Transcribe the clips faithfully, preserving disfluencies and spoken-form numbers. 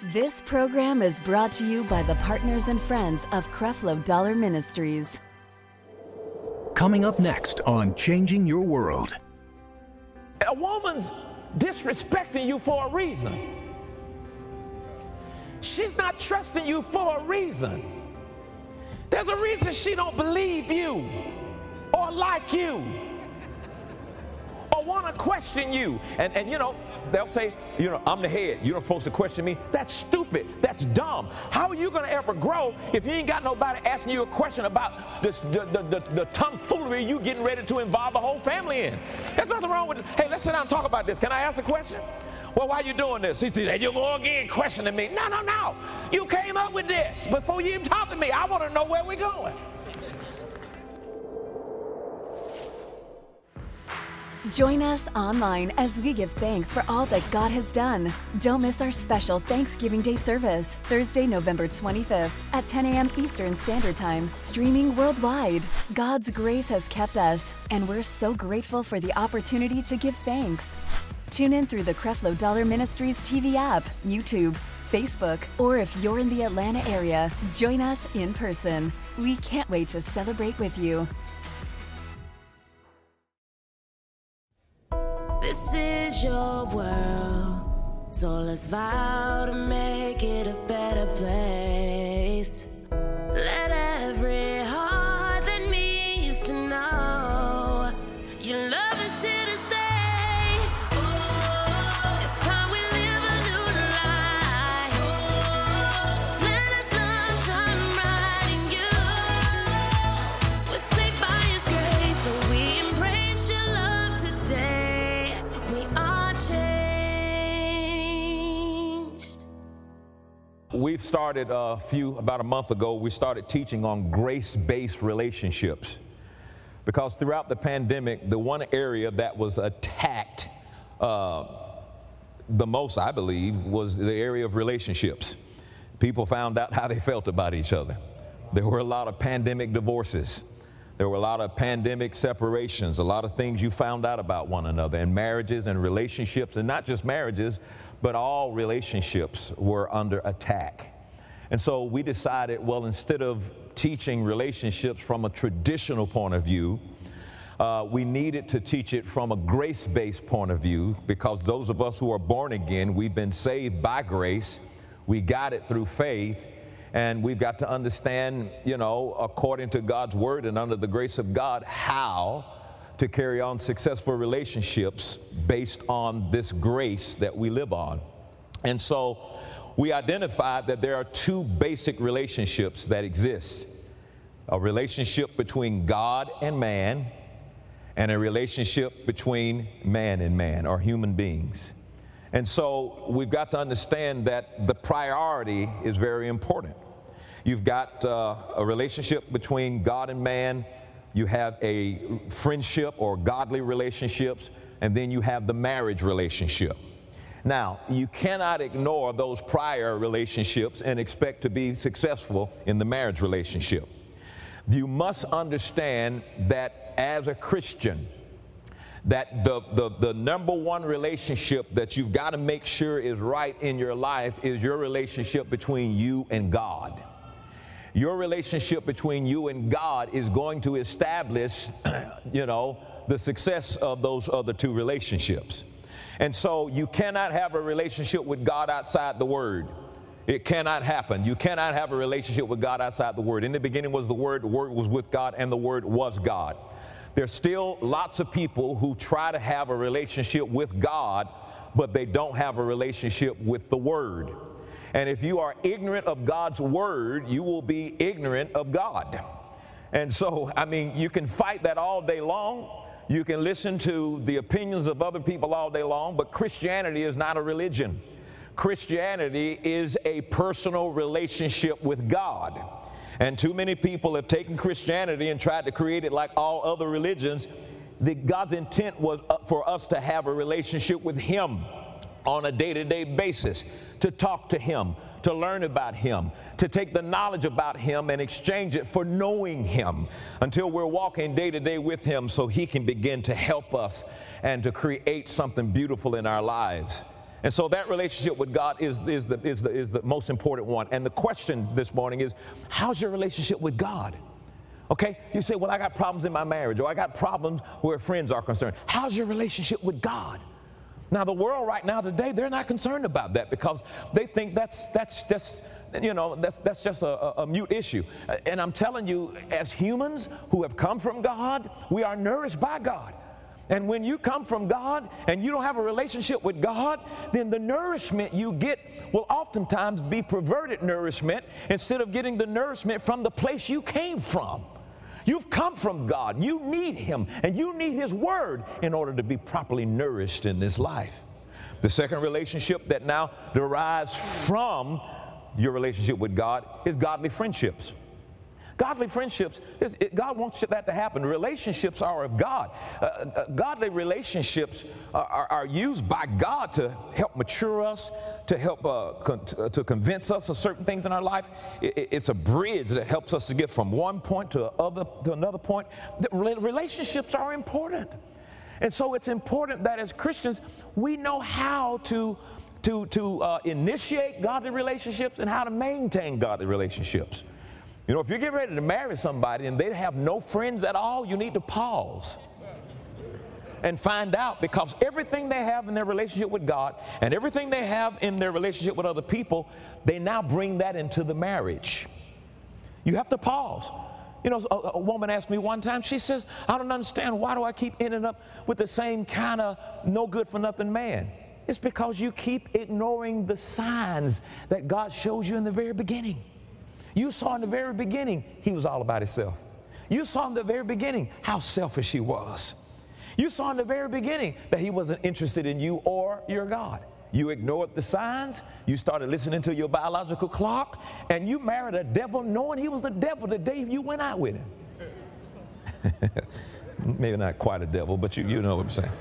This program is brought to you by the partners and friends of Creflo Dollar Ministries. Coming up next on Changing Your World. A woman's disrespecting you for a reason. She's not trusting you for a reason. There's a reason she don't believe you or like you or want to question you. And, and you know, they'll say, you know, I'm the head. You're not supposed to question me. That's stupid. That's dumb. How are you going to ever grow if you ain't got nobody asking you a question about this, the, the, the, the tomfoolery you getting ready to involve the whole family in? There's nothing wrong with it. Hey, let's sit down and talk about this. Can I ask a question? Well, why are you doing this? He said, you go again questioning me. No, no, no. You came up with this before you even talked to me. I want to know where we're going. Join us online as we give thanks for all that God has done. Don't miss our special Thanksgiving Day service, Thursday, November twenty-fifth at ten a.m. Eastern Standard Time, streaming worldwide. God's grace has kept us, and we're so grateful for the opportunity to give thanks. Tune in through the Creflo Dollar Ministries T V app, YouTube, Facebook, or if you're in the Atlanta area, join us in person. We can't wait to celebrate with you. This is your world, so let's vow to make it a better place. Let every heart that needs to know your love is here to stay. Oh, it's time we live a new life. Oh, let us love shine bright in you. We're saved by His grace, so we embrace your love today. We are changed. We've started a few, about a month ago, we started teaching on grace-based relationships. Because throughout the pandemic, the one area that was attacked uh, the most, I believe, was the area of relationships. People found out how they felt about each other. There were a lot of pandemic divorces. There were a lot of pandemic separations, a lot of things you found out about one another, and marriages and relationships, and not just marriages, but all relationships were under attack. And so we decided, well, instead of teaching relationships from a traditional point of view, uh, we needed to teach it from a grace-based point of view, because those of us who are born again, we've been saved by grace. We got it through faith. And we've got to understand, you know, according to God's word and under the grace of God, how to carry on successful relationships based on this grace that we live on. And so we identified that there are two basic relationships that exist: a relationship between God and man, and a relationship between man and man, or human beings. And so we've got to understand that the priority is very important. You've got uh, a relationship between God and man, you have a friendship or godly relationships, and then you have the marriage relationship. Now, you cannot ignore those prior relationships and expect to be successful in the marriage relationship. You must understand that as a Christian, that the, the, the number one relationship that you've got to make sure is right in your life is your relationship between you and God. Your relationship between you and God is going to establish, you know, the success of those other two relationships. And so you cannot have a relationship with God outside the Word. It cannot happen. You cannot have a relationship with God outside the Word. In the beginning was the Word, the Word was with God, and the Word was God. There's still lots of people who try to have a relationship with God, but they don't have a relationship with the Word. And if you are ignorant of God's Word, you will be ignorant of God. And so, I mean, you can fight that all day long. You can listen to the opinions of other people all day long, but Christianity is not a religion. Christianity is a personal relationship with God. And too many people have taken Christianity and tried to create it like all other religions. The, God's intent was for us to have a relationship with Him on a day-to-day basis, to talk to Him, to learn about Him, to take the knowledge about Him and exchange it for knowing Him until we're walking day-to-day with Him, so He can begin to help us and to create something beautiful in our lives. And so that relationship with God is, is, the, is, the, is the most important one. And the question this morning is, how's your relationship with God? Okay, you say, well, I got problems in my marriage, or I got problems where friends are concerned. How's your relationship with God? Now, the world right now today, they're not concerned about that because they think that's that's just, you know, that's, that's just a, a mute issue. And I'm telling you, as humans who have come from God, we are nourished by God. And when you come from God and you don't have a relationship with God, then the nourishment you get will oftentimes be perverted nourishment instead of getting the nourishment from the place you came from. You've come from God. You need Him, and you need His Word in order to be properly nourished in this life. The second relationship that now derives from your relationship with God is godly friendships. Godly friendships, is, it, God wants that to happen. Relationships are of God. Uh, uh, godly relationships are, are, are used by God to help mature us, to help uh, con- to convince us of certain things in our life. It, it's a bridge that helps us to get from one point to, other, to another point. The relationships are important. And so it's important that as Christians, we know how to, to, to uh, initiate godly relationships and how to maintain godly relationships. You know, if you get ready to marry somebody and they have no friends at all, you need to pause and find out, because everything they have in their relationship with God and everything they have in their relationship with other people, they now bring that into the marriage. You have to pause. You know, a, a woman asked me one time, she says, I don't understand, why do I keep ending up with the same kind of no good for nothing man? It's because you keep ignoring the signs that God shows you in the very beginning. You saw in the very beginning, he was all about himself. You saw in the very beginning how selfish he was. You saw in the very beginning that he wasn't interested in you or your God. You ignored the signs. You started listening to your biological clock, and you married a devil knowing he was the devil the day you went out with him. Maybe not quite a devil, but you, you know what I'm saying.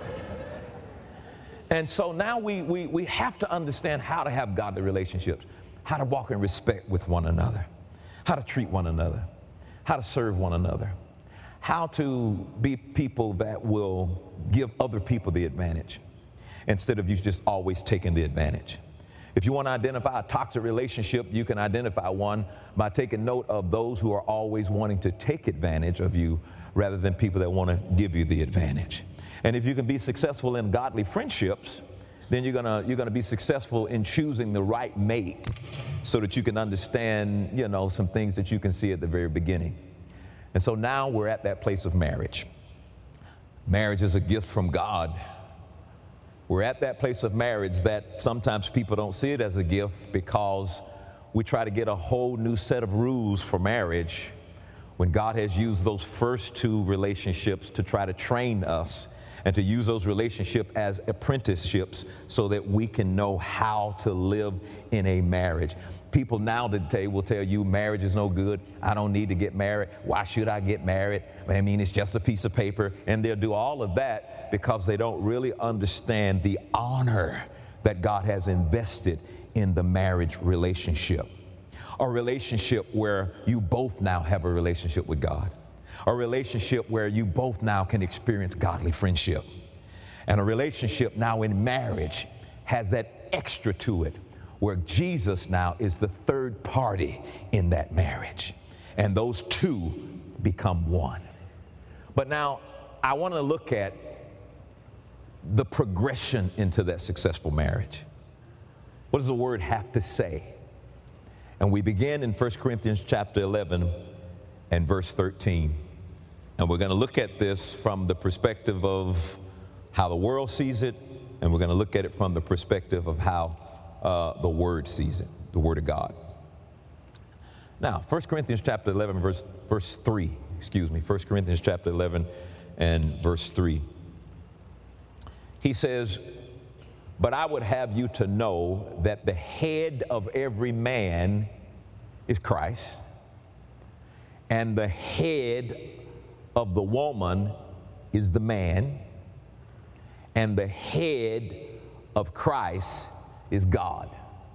And so now we, we, we have to understand how to have godly relationships, how to walk in respect with one another, how to treat one another, how to serve one another, how to be people that will give other people the advantage instead of you just always taking the advantage. If you want to identify a toxic relationship, you can identify one by taking note of those who are always wanting to take advantage of you rather than people that want to give you the advantage. And if you can be successful in godly friendships, then you're gonna you're gonna be successful in choosing the right mate so that you can understand, you know, some things that you can see at the very beginning. And so now we're at that place of marriage. Marriage is a gift from God. We're at that place of marriage that sometimes people don't see it as a gift because we try to get a whole new set of rules for marriage when God has used those first two relationships to try to train us and to use those relationships as apprenticeships so that we can know how to live in a marriage. People now today will tell you marriage is no good. I don't need to get married. Why should I get married? I mean, it's just a piece of paper. And they'll do all of that because they don't really understand the honor that God has invested in the marriage relationship. A relationship where you both now have a relationship with God. A relationship where you both now can experience godly friendship. And a relationship now in marriage has that extra to it, where Jesus now is the third party in that marriage. And those two become one. But now I want to look at the progression into that successful marriage. What does the word have to say? And we begin in First Corinthians chapter eleven and verse thirteen. And we're going to look at this from the perspective of how the world sees it, and we're going to look at it from the perspective of how uh, the Word sees it, the Word of God. Now, First Corinthians chapter eleven, verse, verse three, excuse me, First Corinthians chapter eleven and verse three. He says, "But I would have you to know that the head of every man is Christ, and the head of the woman is the man, and the head of Christ is God."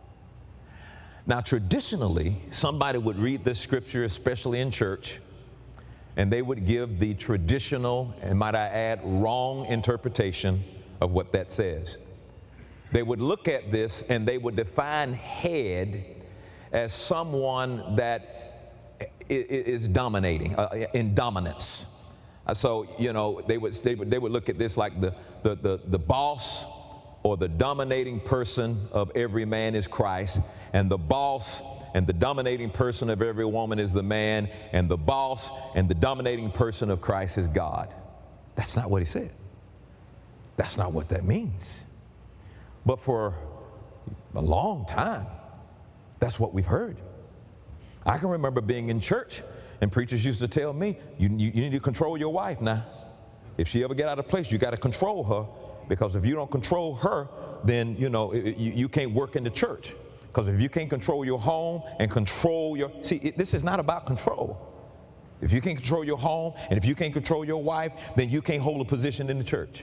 Now, traditionally, somebody would read this scripture, especially in church, and they would give the traditional, and might I add, wrong interpretation of what that says. they would look at this and they would define head as someone that is dominating, uh, in dominance. Uh, so, you know, they would, they would, they would look at this like the, the, the, the boss or the dominating person of every man is Christ, and the boss and the dominating person of every woman is the man, and the boss and the dominating person of Christ is God. That's not what he said. That's not what that means. But for a long time, that's what we've heard. I can remember being in church and preachers used to tell me, you, you, you need to control your wife now. If she ever get out of place, you got to control her, because if you don't control her, then, you know, it, you, you can't work in the church. Because if you can't control your home and control your, see, it, this is not about control. If you can't control your home and if you can't control your wife, then you can't hold a position in the church.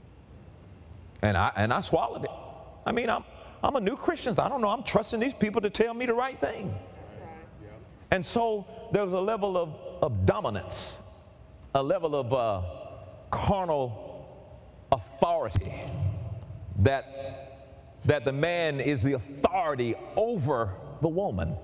And I, and I swallowed it. I mean, I'm, I'm a new Christian. I don't know. I'm trusting these people to tell me the right thing. And so there was a level of, of dominance, a level of uh, carnal authority, that, that the man is the authority over the woman.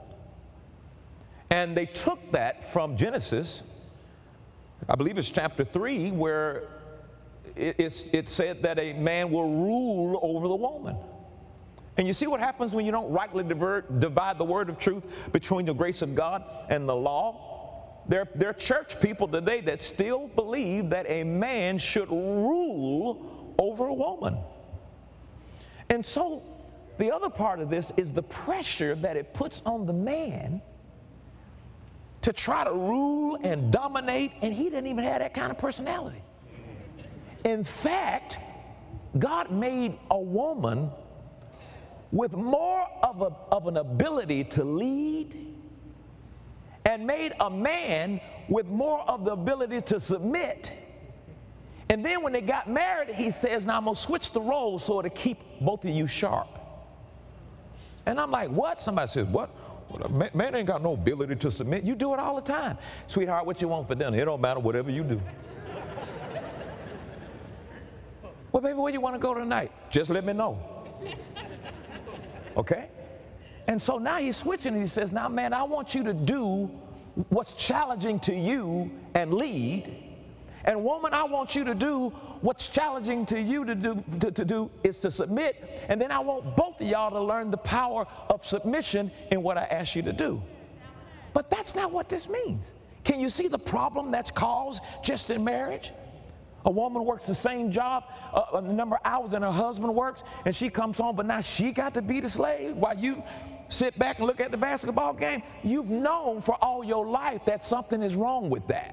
And they took that from Genesis, I believe it's chapter three, where it, it's, it said that a man will rule over the woman. And you see what happens when you don't rightly divert, divide the word of truth between the grace of God and the law? There, there are church people today that still believe that a man should rule over a woman. And so the other part of this is the pressure that it puts on the man to try to rule and dominate, and he didn't even have that kind of personality. In fact, God made a woman with more of, a, of an ability to lead, and made a man with more of the ability to submit. And then when they got married, he says, now I'm going to switch the roles so to keep both of you sharp. And I'm like, what? Somebody says, what? Man, man ain't got no ability to submit. You do it all the time. Sweetheart, what you want for dinner? It don't matter, whatever you do. Well, baby, where you want to go tonight? Just let me know. Okay? And so now he's switching and he says, now, man, I want you to do what's challenging to you and lead. And woman, I want you to do what's challenging to you to do, to, to do is to submit. And then I want both of y'all to learn the power of submission in what I ask you to do. But that's not what this means. Can you see the problem that's caused just in marriage? A woman works the same job, uh, a number of hours, and her husband works, and she comes home, but now she got to be the slave while you sit back and look at the basketball game. You've known for all your life that something is wrong with that.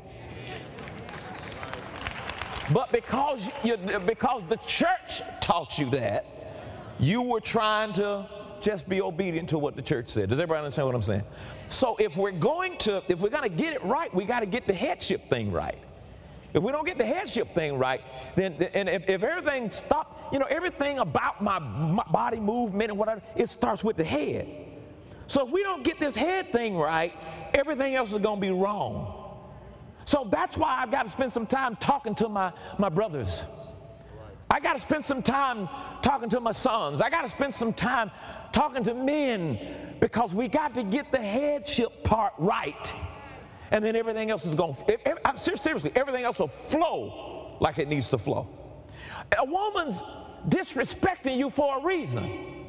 But because, you, because the church taught you that, you were trying to just be obedient to what the church said. Does everybody understand what I'm saying? So if we're going to, if we're going to get it right, we got to get the headship thing right. If we don't get the headship thing right, then, and if, if everything stops, you know, everything about my, my body movement and whatever, it starts with the head. So if we don't get this head thing right, everything else is going to be wrong. So that's why I've got to spend some time talking to my, my brothers. I got to spend some time talking to my sons. I got to spend some time talking to men, because we got to get the headship part right. And then everything else is going to, seriously, everything else will flow like it needs to flow. A woman's disrespecting you for a reason.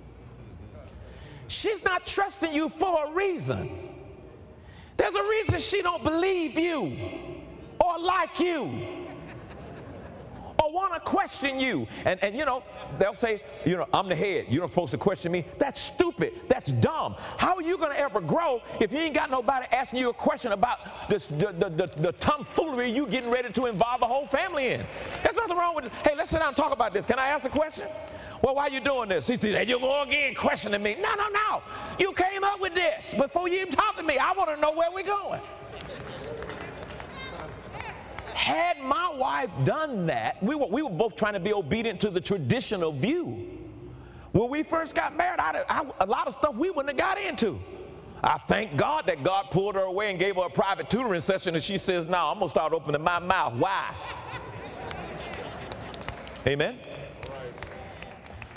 She's not trusting you for a reason. There's a reason she don't believe you or like you or want to question you. And, and, you know, they'll say, you know, I'm the head. You're not supposed to question me. That's stupid. That's dumb. How are you going to ever grow if you ain't got nobody asking you a question about this, the, the, the, the tomfoolery you getting ready to involve the whole family in? There's nothing wrong with it. Hey, let's sit down and talk about this. Can I ask a question? Well, why are you doing this? He said, you're going again questioning me. No, no, no. You came up with this before you even talked to me. I want to know where we're going. Had my wife done that, we were, we were both trying to be obedient to the traditional view. When we first got married, I, I, a lot of stuff we wouldn't have got into. I thank God that God pulled her away and gave her a private tutoring session, and she says, no, I'm going to start opening my mouth. Why? Amen?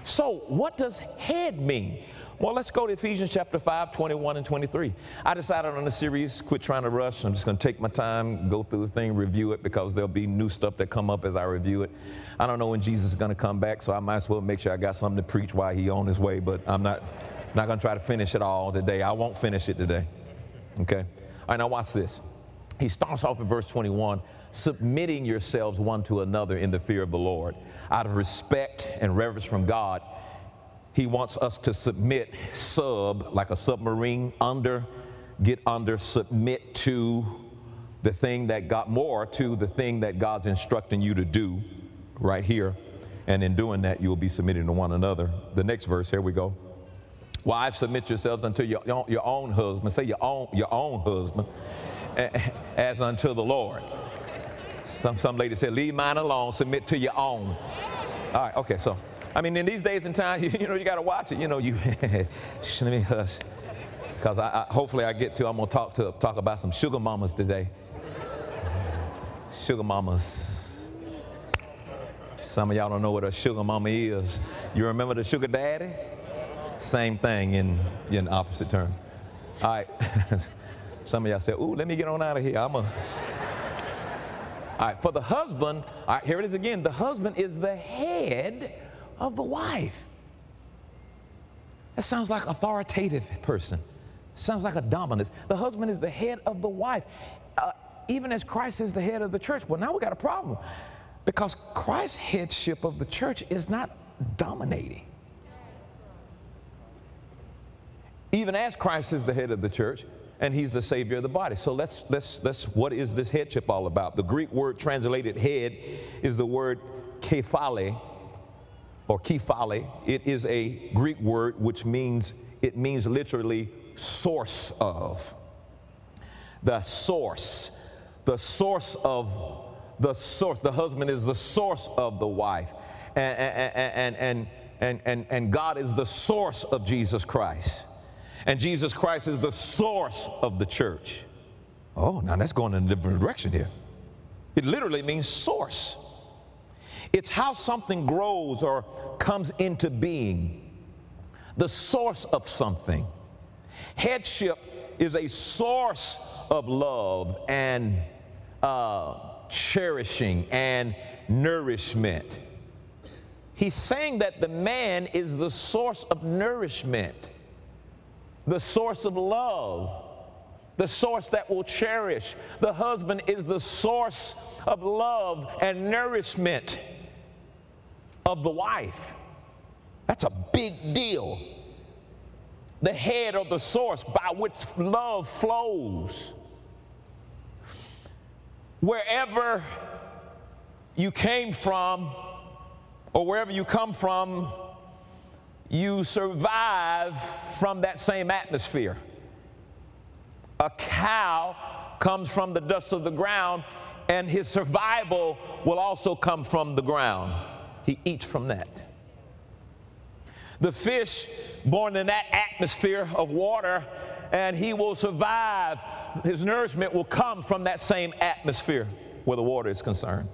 So what does head mean? Well, let's go to Ephesians chapter five, twenty-one and twenty-three. I decided on the series, quit trying to rush. I'm just going to take my time, go through the thing, review it, because there'll be new stuff that come up as I review it. I don't know when Jesus is going to come back, so I might as well make sure I got something to preach while he's on his way, but I'm not, not going to try to finish it all today. I won't finish it today. Okay? All right, now watch this. He starts off in verse twenty-one, submitting yourselves one to another in the fear of the Lord. Out of respect and reverence from God, he wants us to submit, sub, like a submarine, under, get under, submit to the thing that God, more to the thing that God's instructing you to do right here. And in doing that, you will be submitting to one another. The next verse, here we go. Wives, submit yourselves unto your, your own husband. Say your own, your own husband, as unto the Lord. Some, some lady said, leave mine alone, submit to your own. All right, okay, so. I mean, in these days and times, you, you know, you got to watch it. You know, you, let me hush. Because I, I, hopefully I get to, I'm going to talk to talk about some sugar mamas today. Sugar mamas. Some of y'all don't know what a sugar mama is. You remember the sugar daddy? Same thing in, in opposite term. All right. Some of y'all said, ooh, let me get on out of here. I'm a... All right, for the husband, all right, here it is again. The husband is the head of the wife. That sounds like authoritative person. Sounds like a dominance. The husband is the head of the wife, uh, even as Christ is the head of the church. Well, now we got a problem, because Christ's headship of the church is not dominating. Even as Christ is the head of the church, and he's the savior of the body. So let's, let's, let's, what is this headship all about? The Greek word translated head is the word kephale, or kephale. It is a Greek word which means, it means literally source of. The source, the source of, the source, the husband is the source of the wife. And, and, and, and, and, and God is the source of Jesus Christ. And Jesus Christ is the source of the church. Oh, now that's going in a different direction here. It literally means source. It's how something grows or comes into being, the source of something. Headship is a source of love and uh, cherishing and nourishment. He's saying that the man is the source of nourishment, the source of love, the source that will cherish. The husband is the source of love and nourishment of the wife. That's a big deal. The head of the source by which love flows. Wherever you came from, or wherever you come from, you survive from that same atmosphere. A cow comes from the dust of the ground, and his survival will also come from the ground. He eats from that. The fish born in that atmosphere of water, and he will survive. His nourishment will come from that same atmosphere where the water is concerned.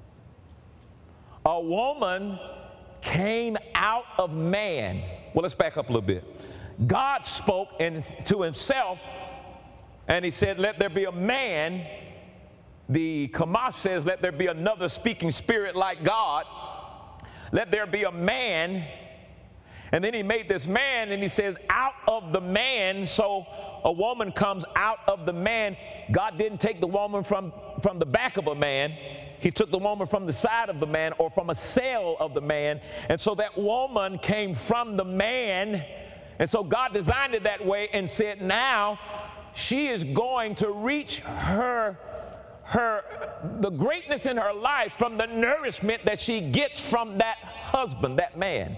A woman came out of man. Well, let's back up a little bit. God spoke in, to himself, and he said, let there be a man. The Kamash says, let there be another speaking spirit like God. Let there be a man. And then he made this man, and he says, out of the man. So a woman comes out of the man. God didn't take the woman from, from the back of a man. He took the woman from the side of the man, or from a cell of the man. And so that woman came from the man. And so God designed it that way and said, now she is going to reach her, her, the greatness in her life from the nourishment that she gets from that husband, that man.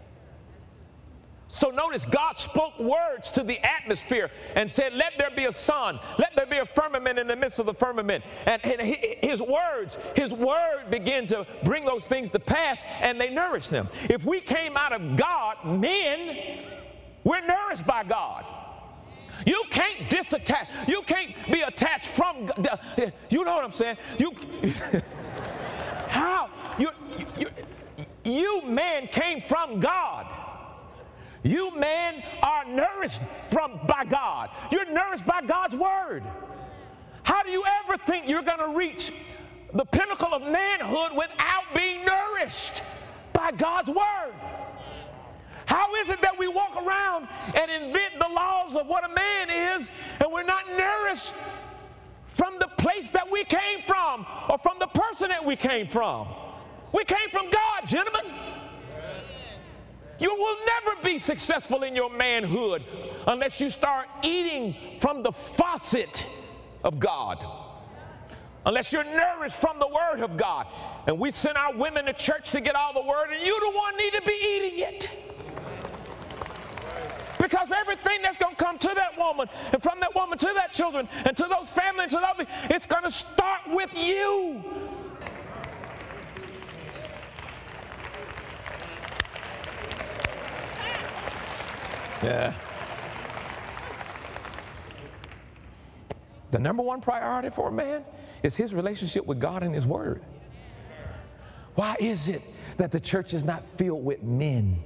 So notice, God spoke words to the atmosphere and said, let there be a sun, let there be a firmament in the midst of the firmament. And, and his words, his word began to bring those things to pass, and they nourished them. If we came out of God, men, we're nourished by God. You can't disattach, you can't be attached from God. You know what I'm saying? You, how? You, you, You men came from God. You men are nourished from by God. You're nourished by God's word. How do you ever think you're going to reach the pinnacle of manhood without being nourished by God's word? How is it that we walk around and invent the laws of what a man is, and we're not nourished from the place that we came from or from the person that we came from? We came from God, gentlemen. You will never be successful in your manhood unless you start eating from the faucet of God, unless you're nourished from the word of God. And we send our women to church to get all the word, and you the one need to be eating it. Because everything that's going to come to that woman, and from that woman to that children, and to those families, to those, it's going to start with you. Yeah. The number one priority for a man is his relationship with God and his word. Why is it that the church is not filled with men?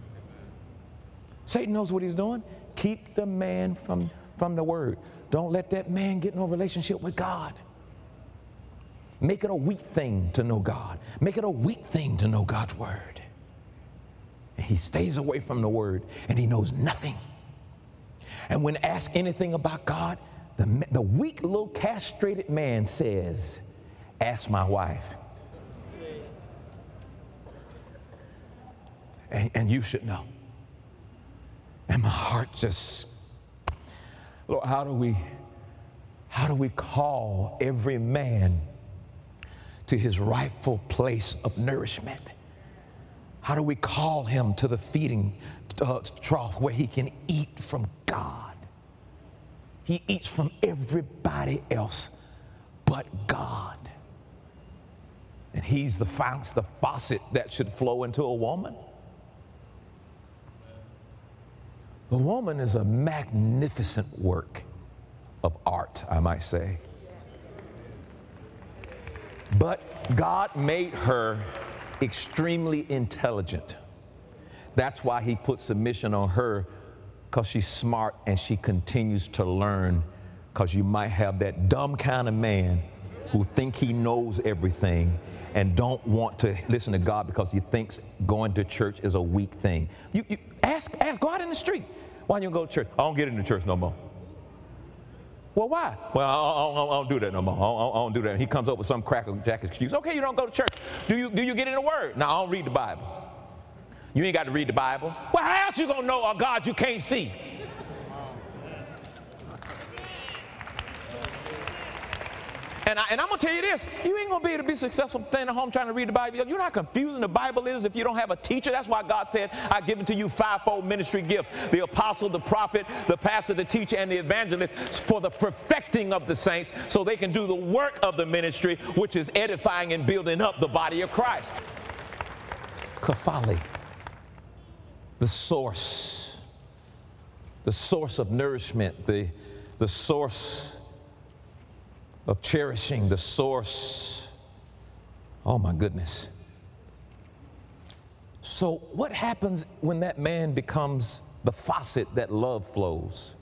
Satan knows what he's doing. Keep the man from, from the word. Don't let that man get no relationship with God. Make it a weak thing to know God. Make it a weak thing to know God's word. And he stays away from the word, and he knows nothing. And when asked anything about God, the, the weak little castrated man says, ask my wife. And, and you should know. And my heart just, Lord, how do we, how do we call every man to his rightful place of nourishment? How do we call him to the feeding uh, trough where he can eat from God? He eats from everybody else but God. And he's the faucet, the faucet that should flow into a woman. The woman is a magnificent work of art, I might say. But God made her extremely intelligent. That's why he put submission on her, because she's smart and she continues to learn. Because you might have that dumb kind of man who think he knows everything and don't want to listen to God because he thinks going to church is a weak thing. You, you ask, ask, go out in the street. Why don't you go to church? I don't get into church no more. Well, why? Well, I don't, I don't do that no more. I don't, I don't do that. And he comes up with some crackerjack excuse. Okay, you don't go to church. Do you, do you get in the word? No, I don't read the Bible. You ain't got to read the Bible. Well, how else you going to know a God you can't see? And, I, and I'm going to tell you this, you ain't going to be able to be successful staying at home trying to read the Bible. You know how confusing the Bible is if you don't have a teacher? That's why God said, I give it to you fivefold ministry gift, the apostle, the prophet, the pastor, the teacher, and the evangelist for the perfecting of the saints so they can do the work of the ministry, which is edifying and building up the body of Christ. Kafali, the source, the source of nourishment, the, the source of cherishing, the source. Oh my goodness. So what happens when that man becomes the faucet that love flows?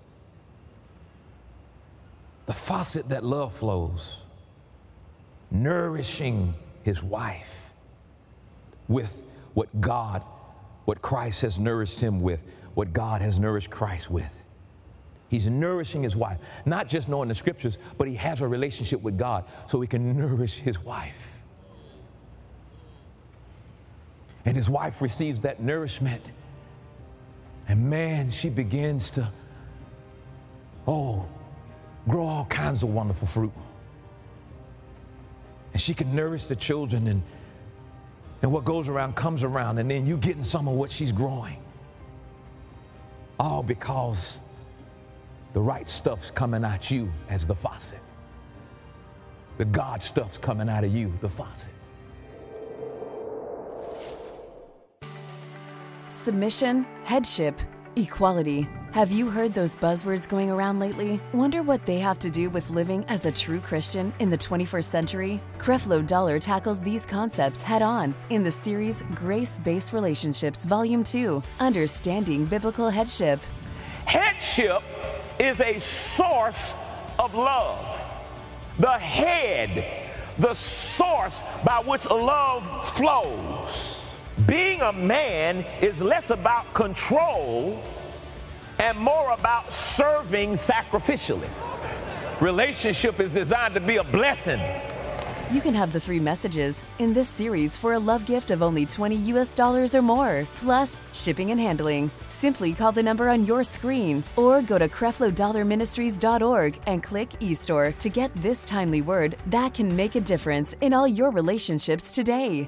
The faucet that love flows, nourishing his wife with what God, what Christ has nourished him with, what God has nourished Christ with. He's nourishing his wife, not just knowing the scriptures, but he has a relationship with God so he can nourish his wife. And his wife receives that nourishment. And man, she begins to, oh, grow all kinds of wonderful fruit. And she can nourish the children, and, and what goes around comes around, and then you getting some of what she's growing. All because the right stuff's coming at you as the faucet. The God stuff's coming out of you, the faucet. Submission, headship, equality. Have you heard those buzzwords going around lately? Wonder what they have to do with living as a true Christian in the twenty-first century? Creflo Dollar tackles these concepts head on in the series Grace-Based Relationships Volume two, Understanding Biblical Headship. Headship is a source of love. The head, the source by which love flows. Being a man is less about control and more about serving sacrificially. Relationship is designed to be a blessing. You can have the three messages in this series for a love gift of only twenty U S dollars or more, plus shipping and handling. Simply call the number on your screen or go to creflo dollar ministries dot org and click eStore to get this timely word that can make a difference in all your relationships today.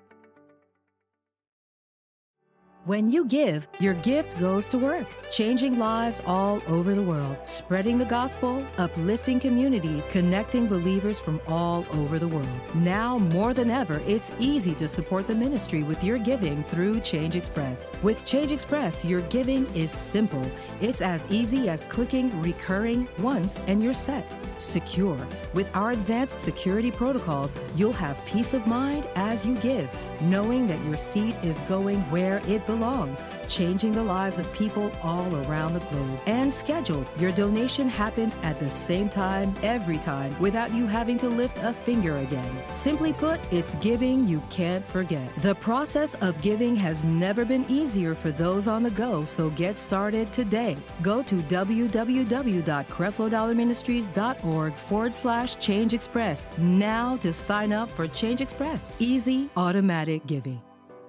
When you give, your gift goes to work, changing lives all over the world, spreading the gospel, uplifting communities, connecting believers from all over the world. Now more than ever, it's easy to support the ministry with your giving through Change Express. With Change Express, your giving is simple. It's as easy as clicking recurring once and you're set. Secure. With our advanced security protocols, you'll have peace of mind as you give, knowing that your seed is going where it belongs, changing the lives of people all around the globe. And scheduled, your donation happens at the same time every time without you having to lift a finger again. Simply put, it's giving you can't forget. The process of giving has never been easier for those on the go, so get started today. Go to w w w dot creflo dollar ministries dot org forward slash Change Express now to sign up for Change Express. Easy, automatic giving.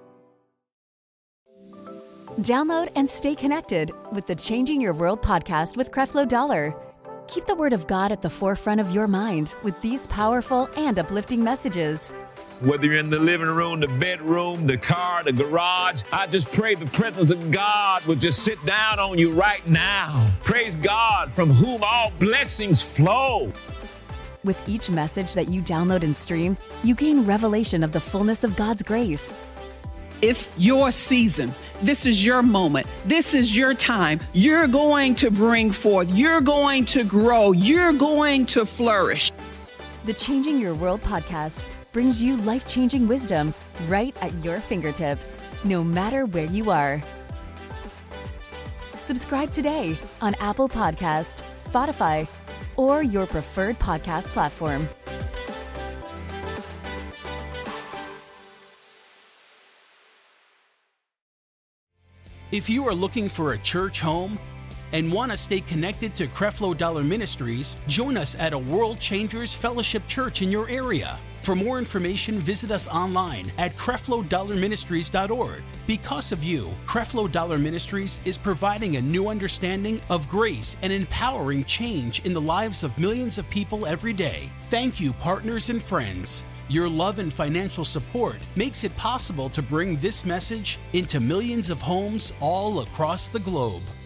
Download and stay connected with the Changing Your World podcast with Creflo Dollar. Keep the Word of God at the forefront of your mind with these powerful and uplifting messages. Whether you're in the living room, the bedroom, the car, the garage, I just pray the presence of God will just sit down on you right now. Praise God, from whom all blessings flow. With each message that you download and stream, you gain revelation of the fullness of God's grace. It's your season. This is your moment. This is your time. You're going to bring forth. You're going to grow. You're going to flourish. The Changing Your World podcast brings you life-changing wisdom right at your fingertips, no matter where you are. Subscribe today on Apple Podcast, Spotify, or your preferred podcast platform. If you are looking for a church home and want to stay connected to Creflo Dollar Ministries, join us at a World Changers Fellowship Church in your area. For more information, visit us online at creflo dollar ministries dot org. Because of you, Creflo Dollar Ministries is providing a new understanding of grace and empowering change in the lives of millions of people every day. Thank you, partners and friends. Your love and financial support makes it possible to bring this message into millions of homes all across the globe.